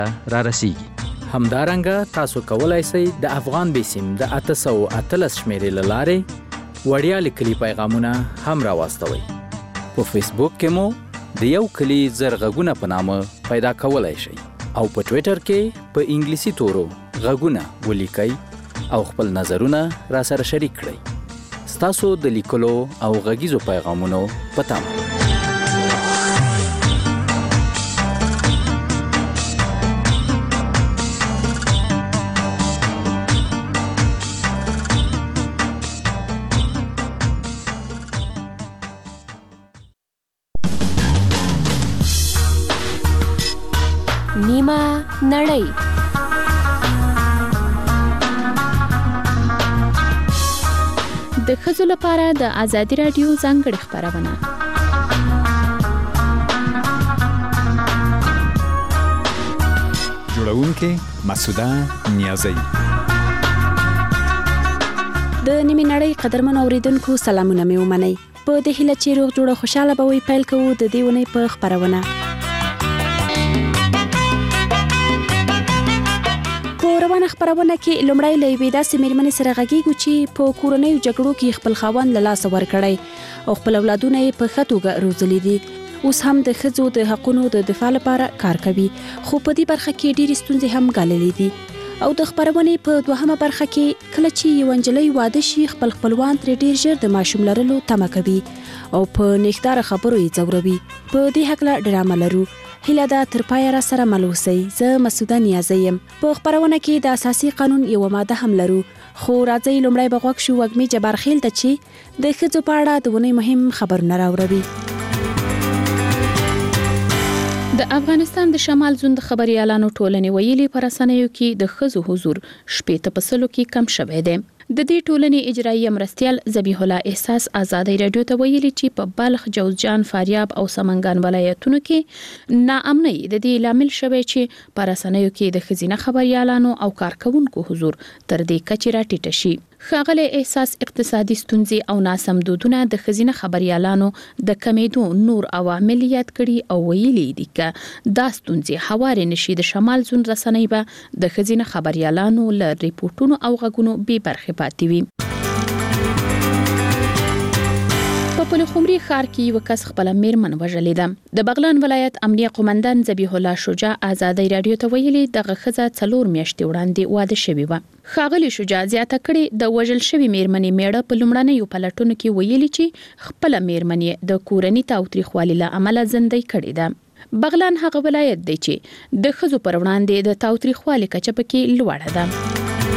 را رسیږي. همدارنګه تاسو کولای شئ د افغان بیسیم د 813 شمیرې له لارې وړیا لیکلي پیغامونه هم راواستوئ. په فیسبوک کې مو د یو کلی زرغږونه په نامه پیدا کولای شئ او په ټویټر کې په انګلیسي تورو غږونه ولیکئ او خپل نظرونه را سره شریک کړئ. ستاسو د لیکلو او غږیزو پیغامونو په تمه. نیمه نړۍ. د ښځو لپاره د ازادي راډیو ځانګړې خپرونه. جوړونکې مسعوده نیازی. د نیمه نړۍ قدرمن اوریدونکو سلامونه مې ومنئ. په دې هیله چې روغ جوړ او خوشاله به وي، پیل کوو د دې ونې په خپرونه. روانه خبرونه کې لومړی له یوې داسې مېرمنې سره غږیږو چې په کورنیو جګړو کې خپل خاوند له لاسه ورکړی او خپل اولادونه یې په ښه توګه روزلي دي. اوس هم د ښځو د حقونو د دفاع لپاره کار کوي، خو په دې برخه کې ډېرې ستونزې هم ګاللې دي. او د خبرونې په دوهمه برخه کې کله چې یو نجلۍ واده شي، خپل خپلوان ترې ډېر ژر د ماشوم لرلو تمه کوي او په نیکداره خبرو یې ځوروي. په دې هکله ډرامه لرو. هیله ده تر پایه را سره مل اوسئ. زه مسعوده نیازی یم. په خبرونه کې د اساسي قانون یو ماده هم لرو، خو راځئ لومړی به غوږ شو وږمې جبارخیل ته چې د ښځو په اړه د ونې مهم خبرونه راوړوي. د افغانستان د شمال زوند خبريالانو ټولنې ویلي په رسنیو کې د ښځو حضور 80% کې کم شوی دی. د دې ټولنې اجرایي مرستیال ذبیح الله احساس ازادي رادیو ته ویلي چې په بلخ، جوزجان، فاریاب او سمنګان ولایتونو کې ناامنۍ د دې لامل شوی چې په رسنیو کې د ښځینه خبريالانو او کارکونکو حضور تر دې کچې راټیټ شي. ښاغلی احساس اقتصادي ستونزې او ناسم دودونه د ښځینه خبريالانو د کمیدو نور عوامل یاد کړي او ویلي دي چې دا ستونزې هوارې نشي. د شمال زون رسنۍ به د ښځینه خبريالانو له ریپورتونو او غږونو بې برخې پاتې وي. په پلخمري ښار کې یو کس خپل میرمن وژلې ده. د بغلان ولایت امنیه قومندان ذبیح الله شجاع ازادي رادیو ته ویلي دغه ښځه 4 میاشتې وړاندې واده شوې و. ښاغلي شجاع زیاته کړې د وژل شوی میرمنې میړه په لومړنیو پلټونو کې ویلي چې خپل میرمنې د کورنۍ تاوتریخوالي له امله زندۍ کړې ده. بغلان هغه ولایت دی چې د ښځو پر وړاندې د تاوتریخوالي کچه پکې لوړه ده.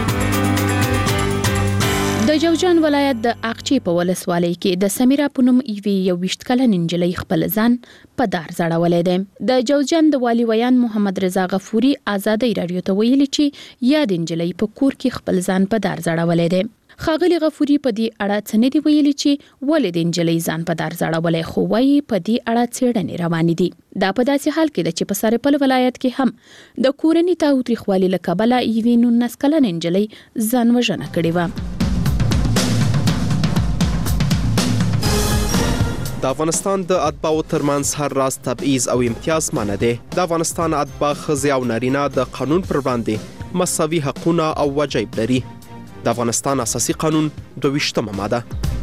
د جوزجان ولایت د اقچی په ولسوالۍ کې د سمیرا په نوم یو 20 کلن نجلۍ خپل ځان په دار ځړولې ده. د جوزجان د والي ویان محمد رضا غفوري ازادي رادیو ته ویلي چې یاد نجلۍ په کور کې خپل ځان په دار ځړولې ده. ښاغلي غفوري په دې اړه څه نه دی ویلي چې ولې د نجلۍ ځان په دار ځړولې، خو وايي په دې اړه څېړنې روانې دي. دا په داسې حال کې ده چې په سرپل ولایت کې هم د کورنۍ تاوتریخوالي له کبله یوې 19 کلن نجلۍ ځان وژنه کړې وه. د افغانستان د اتباعو ترمنځ هر راز تبعیض او امتیاز منع دی. د افغانستان اتباع ښځې او نارینه د قانون پر وړاندې مساوي حقونه او وجایب لري. د افغانستان اساسي قانون 22مه ماده.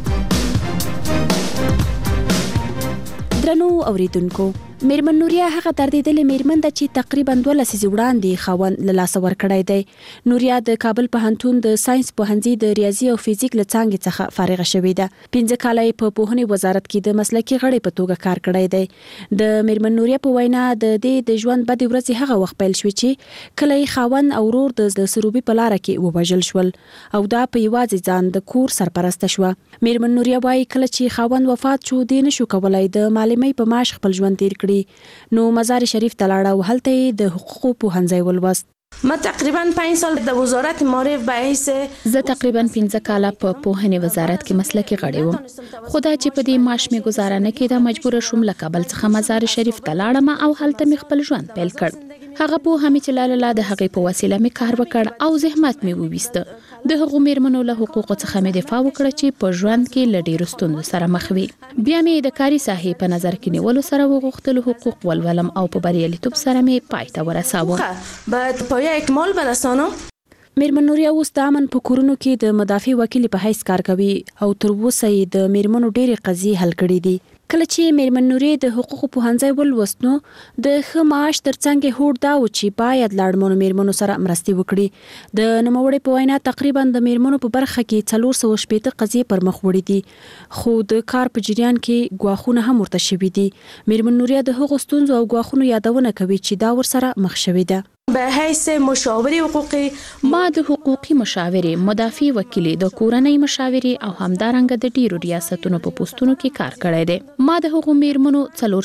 درنو اوریدونکو، میرمن نوریا هغه تردیدلې میرمن ده چې تقریبا 12 لسیزې وړاندې خاوند له لاسه ورکړی دی. نوریا د کابل پوهنتون د ساينس پوهنځي د ریاضي او فزیک له څانګې څخه فارغه شوې ده. 15 کاله په پوهنې وزارت کې د مسلکي غړي په توګه کار کړی دی. د میرمن نوریا په وینا د دې د ژوند بدې ورځې هغه وخت پیل شوې چې کله خاوند او ورور د سروبي په لار کې ووژل شول او دا په یوازې ځان د کور سرپرست شو. میرمن نوریا وايي کله چې خاوند وفات شو، دې نشو کولای د معلمۍ په معاش خپل ژوند تیر کړي. نو مزار شریف ته لاړه او هلته د حقوقو پوهنځی ولوست. ما تقریبا 5 سال د وزارت معارف به حیث زه تقریبا 15 کاله په پوهنې وزارت کې مسلکي غړی وم. خدای چې په دې معاش مې گزاره نه کېده، مجبور شوم له کابل څخه مزار شریف ته لاړم او هلته مې خپل ژوند پیل کړ. هغه په همې چې لاله د هغې په وسیله مې کار وکړ او زحمت مې وویسته د هغو میرمنو له حقوقو څخه مې دفاع وکړه چې په ژوند کې له ډېرو ستونزو سره مخ وي. بیا مې د کاري ساحې په نظر کې نیولو سره وغوښتل حقوق ولولم او په بریالیتوب سره مې پای ته ورساوم. بعد پایه اکمال برسانم. میرمن نوریا اوس د امن په کورونو کې د مدافع وکیل په حیث کار کوي او تر اوسه یې د میرمنو ډېرې قضیې حل کړې دي. کله چې میرمن نوریا د حقوقو پوهنځی ولوست نو د ښه معاش ترڅنګ هوډ دا و چې باید له اړمنو میرمنو سره مرستې وکړي. د نوموړې په وینا تقریبا د میرمنو په برخه کې 460 قضیې پر مخ وړي دي خو د کار په جریان کې ګواښونه هم ورته شوي دي. میرمن نوریا د هغو ستونزو او ګواښونو یادونه کوي چې دا ورسره مخ شوي ده. به حیث مشاور حقوقي ما د حقوقي مشاورې، مدافع وکیلې، د کورنۍ مشاورې او همدارنګه د ډیرو ریاستونو په پوسټونو کې کار کړی دی. ما د هغو میرمنو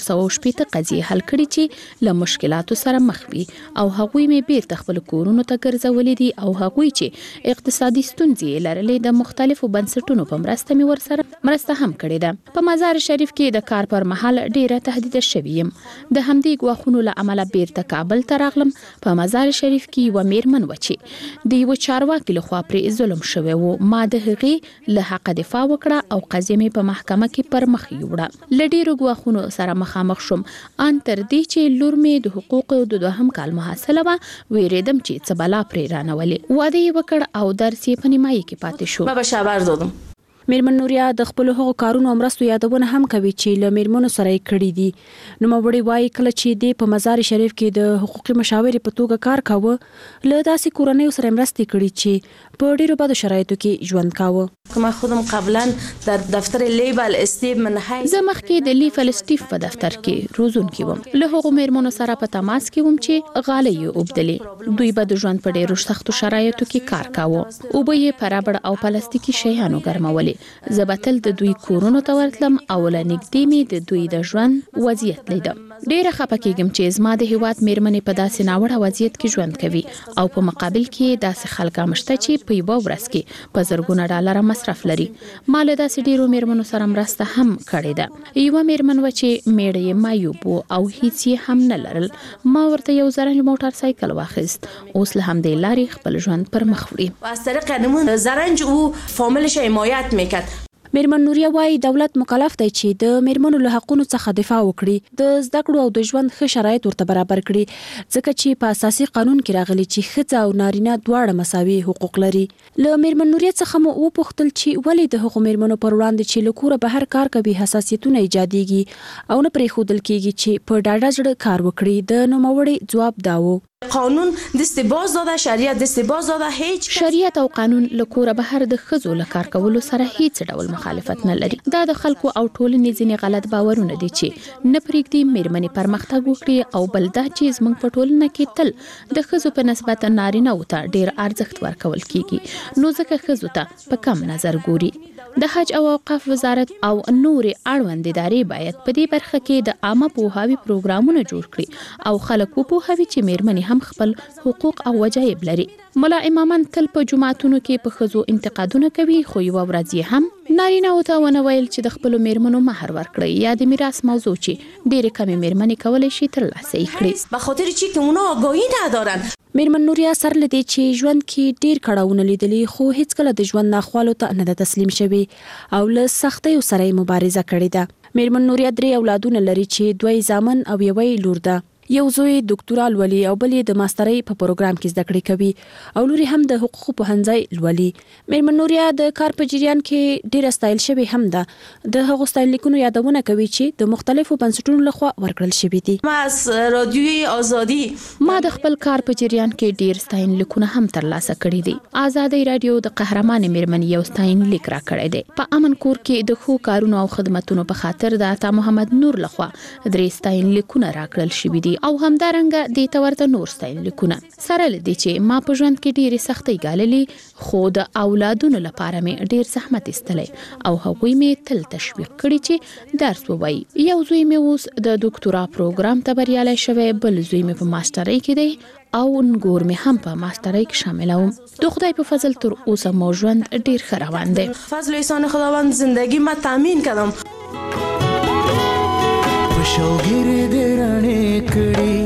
460 قضیې حل کړي چې له مشکلاتو سره مخ وي او هغوی مې بیرته خپل کورونو ته ګرځولې دي او هغوی چې اقتصادي ستونزې لرلې د مختلفو بنسټونو په مرسته مې ورسره مرسته هم کړې ده. په مزار شریف کې د کار پر مهال ډیره تهدید شوې یم. د همدې ګواښونو له امله بیرته کابل ته راغلم. په مزار شریف کې یو میرمن و چې د یو چارواکي لخوا پرې ظلم شوی و. ما د هغې له حق دفاع وکړه او قضیه مې په محکمه کې پر مخ یوړه. له ډیرو ګواښونو سره مخامخ شوم ان تر دې چې لور مې د حقوقو د 2 کال محصله وه. ویریدم چې څه بلا پرې رانولې. واده یې وکړ او درس یې په نیمایي کې پاتې شو. ما به خبر دادم. میرمن نوریا د خپل هغو کارونو او مرستو یادونه هم کوي چې له میرمنو سره یې کړي دي. نوموړې وایي کله چې د په مزار شریف کې د حقوقي مشاورې په توګه کار کاوه له داسې کورنیو سره مرستې کړي چې په ډیرو بدو شرایطو کې ژوند کاوه. ما خودم قبلا در دفتر لیبل استیو من حیث زه مخکې د لیفل سټیف په دفتر کې روزونکې وم. له هغو میرمنو سره په تماس کې وم چې غالۍ یې اوبدلې. دوی به د ژوند په ډیرو سختو شرایطو کې کار کاوه. اوبه یې په ربړ او پلاستیکي شیانو ګرمولې. زه به تل د دوی کورونو ته ورتلم او له نږدې مې د دوی د ژوند وضعیت لیدم. ډیره خفه کېږم چې زما د هیواد میرمنې په داسې ناوړه وضعیت کې ژوند کوي او په مقابل کې داسې خلک مشته چې په یوه ورځ کې په زرګونه ډالره مصرف لري. ما له داسې ډیرو میرمنو سره مرسته هم کړې ده. یوه میرمن و چې میړه یې معیوب و او هیڅ یې هم نه لرل. ما ورته یو زرنج موټر سایکل واخیست. اوس له همدې لارې خپل ژوند پر مخ وړي. از طریق قانون زرنج او فامیلش حمایت میکرد. میرمن نوریا وایي دولت مکلف دی چې د میرمنو له حقونو څخه دفاع وکړي، د زده کړو او د ژوند ښه شرایط ورته برابر کړي، ځکه چې په اساسي قانون کې راغلي چې ښځه او نارینه دواړه مساوي حقوق لري. له میرمن نوریا څخه مو وپوښتل چې ولې د هغو میرمنو پر وړاندې چې له کوره بهر کار کوي حساسیتونه ایجادېږي او نه پرېښودل کېږي چې په ډاډه زړه کار وکړي. د نوموړې ځواب دا و: قانون دست باز داده، شریعت دست باز داده. هیڅ شریعت او قانون له کوره بهر د ښځو له کار کولو سره هیڅ ډول مخالفت نه لري. دا د خلکو او ټولنې ځینې غلط باورونه دي چې نه پرېږدي میرمنې پرمختګ وکړي او بل دا چې زموږ په ټولنه کې تل د ښځو په نسبت نارینه ته ډېر ارزښت ورکول کیږي، نو ځکه ښځو ته په کم نظر ګوري. د حج او اوقاف وزارت او نورې اړوند ادارې باید په دې برخه کې د عامه پوهاوي پروګرامونه جوړ کړي او خلک وپوهوي چې میرمنې هم خپل حقوق او وجایب لري. ملا امامان تل په جماعتونو کې په ښځو انتقادونه کوي، خو یوه ورځ یې هم نارینه ته ونه ویل چې د خپلو میرمنو مهر ورکړي یا د میراث موضوع چې ډېرې کمې میرمنې کولی شي ترلاسه یې کړي. به خاطر چی که اونا آگاهی ندارن. میرمن نوریا سر لدی چې ژوند کې ډیر کړهونه لیدلي خو هیڅ کله د ژوند ناخوالو ته نه تسلیم شوي او له سختیو سره مبارزه کړې ده. میرمن نوریا 3 اولادونه لري چې 2 زامن او 1 لور ده. یو زوی ډاکټرا لولي او بل د ماسترۍ په پروګرام کې زده کړې کوي او لوري هم د حقوقو پوهنځی لولي. میرمن نوریا د کار په جریان کې ډیر ستایل شوی هم ده. د هغو ستایلیکونو یادونه کوي چې د مختلفو بنسټونو لخوا ورکړل شوي دي. ما از رادیوی آزادی ما د خپل کار په جریان کې ډیر ستایلیکونه هم ترلاسه کړي دي. آزادۍ رادیو د قهرمان میرمن یو ستایلیک را کړی دی. په امن کور کې د ښو کارونو او خدماتونو په خاطر د عطا محمد نور لخوا 3 ستایلیکونه را کړل شوي دي او همدارنګه د تورته نور ستایلیکونه. سره لدی چې ما په ژوند کې ډېرې سختۍ ګاللې خو د اولادونو لپاره مې ډېر زحمت ایستلی او هغوی مې تل تشویق کړي چې درس ووایي. یو زوی مې اوس د ډاکټرا پروګرام ته بریالی شوی، بل زوی مې په ماسټرۍ کې دی او نګور مې هم په ماسټرۍ کې شاملوم. د خدای په فضل تر اوسه مو ژوند ډېر ښه روان دی. فضل احسان خداوند زندگی ما تامین کړم. شوګر دې رانه کړي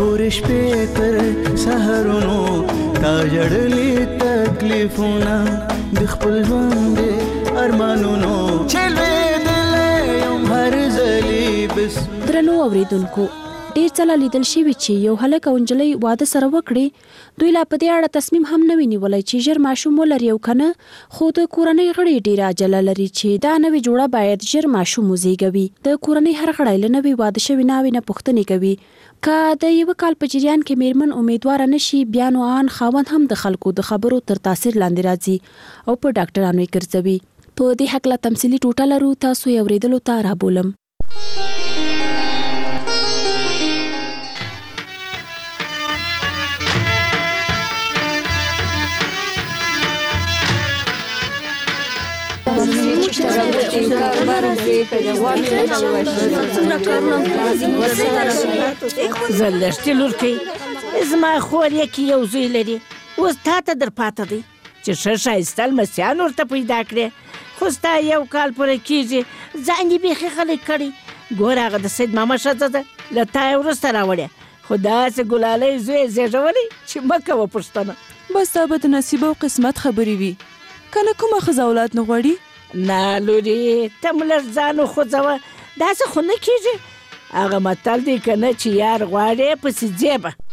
تور شپې تر سحرونو تا جړلې تکلیفونه د خپل ژوند ارمانونو چې لوېدلی یم هر ځلې بس. درنو اوریدونکو، ډیر ځله لیدل شوي چې یو هلک او نجلۍ واده سره وکړي، دوی لا په دې اړه تصمیم هم نه وي نیولی چې ژر ماشوم ولري او که نه، خو د کورنۍ غړي ډیره عجله لري چې دا نوې جوړه باید ژر ماشوم وزیږوي. د کورنۍ هر غړی له نوې واده شوي ناوې نه پوښتنې کوي. که د یوه کال په جریان کې میرمن امیدواره نشي، بیا نو آن خاوند هم د خلکو د خبرو تر تاثیر لاندې راځي او په ډاکټرانو یې ګرځوي. په دې هکله تمثیلي ټوټه لرو، تاسو یې اورېدلو ته رابولم. زلشتي لورکۍ، زما خور یې یو زوی لري، اوس تا ته در پاته دی چې ښه ښایسته لمسیان ورته پیدا کړې، خو ستا یو کال پوره کېږي، ځان یې بیخي غلی کړی. ګوره هغه د سید ماما ښځه ده، له تا یې وروسته راوړې، خو داسې ګلالۍ زوی یې زېږولی چې مه کوه پوښتنه. بس دا به د نصیب او قسمت خبرې وي، که نه کومه ښځه اولاد نه غواړي. نه لورې، ته م لږ ځان وخوځوه، داسې خو نه کېږي. هغه متل دی که نه چې یار غواړې پسې ځې به.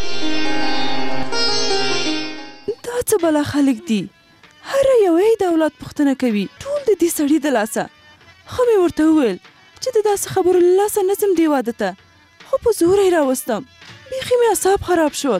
دا څه بلا خلک دي، هره یوه یې د اولاد پوښتنه کوي، ټول د دې سړي د لاسه. خو مې ورته وویل چې د داسې خبرو له لاسه نه ځم دې واده ته، خو په زوره یې راوستم، بیخي مې اعصاب خراب شول.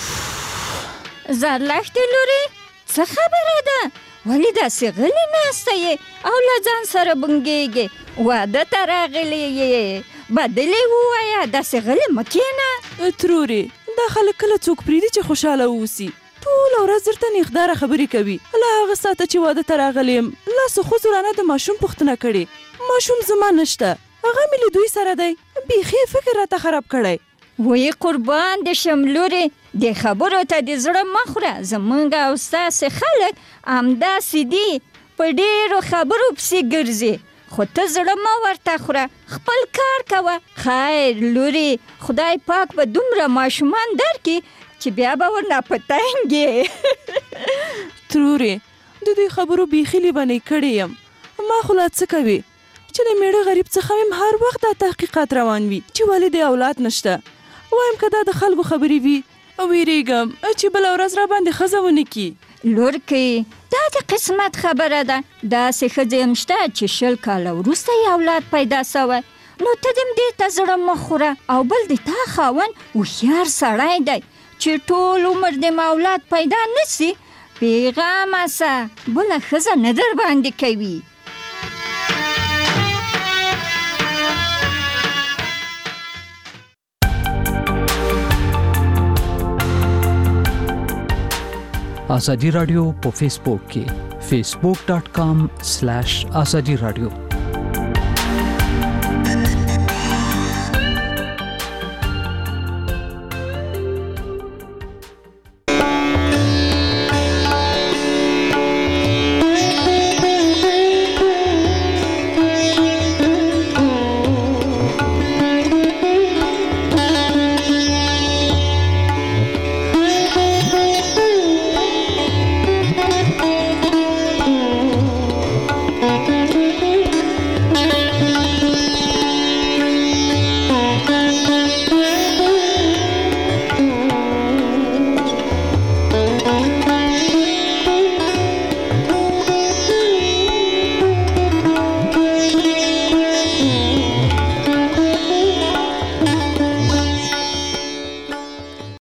زرلښتې لورې، څه خبره ده؟ ولې داسې غلې ناسته یې او له ځان سره بنګېږې؟ واده ته راغلې یې، بدلې ووایه، داسې غلې مه کښېنه. ترورې، دا خلک کله څوک پرېږدي چې خوشحاله واوسي، ټوله ورځ درته نېغداره خبرې کوي. له هغه ساعته چې واده ته راغلی یم، لاسو ښځو رانه د ماشوم پوښتنه کړې. ماشوم زما نشته، هغه مې له دوی سره دی، بیخي فکر راته خراب کړی. وی قربان دې شم لورې، دې خبرو ته دې زړه مه خوره. زمونږ او ستاسې خلک همداسې دي، په ډېرو خبرو پسې ګرځي، خو ته زړه مه ورته خوره، خپل کار کوه. خیر لورې، خدای پاک به دومره ماشومان درکړي چې بیا به ورنه په تنګې. ترورې، د دوی خبرو بیخي لیونۍ کړې یم. ما خو لا څه کوي چې له میړه غریب څخه مې هر وخت دا تحقیقات روان وي چې ولې د اولاد نشته. وایم که دا د خلکو خبرې وي، ویریږم چې بله ورځ را باندې ښځه ونه کړي. لورکۍ، دا د قسمت خبره ده. داسې ښځې هم شته چې 10 کاله وروسته یې اولاد پیدا سوی، نو ته دې دې ته زړه مه خوره. او بل د تا خاوند هوښیار سړی دی چې ټول عمر دې اولاد پیدا نسي، بېغمه سه، بله ښځه نه در باندې کوي. آزادی رادیو په فیسبوک کې facebook.com/azadi radio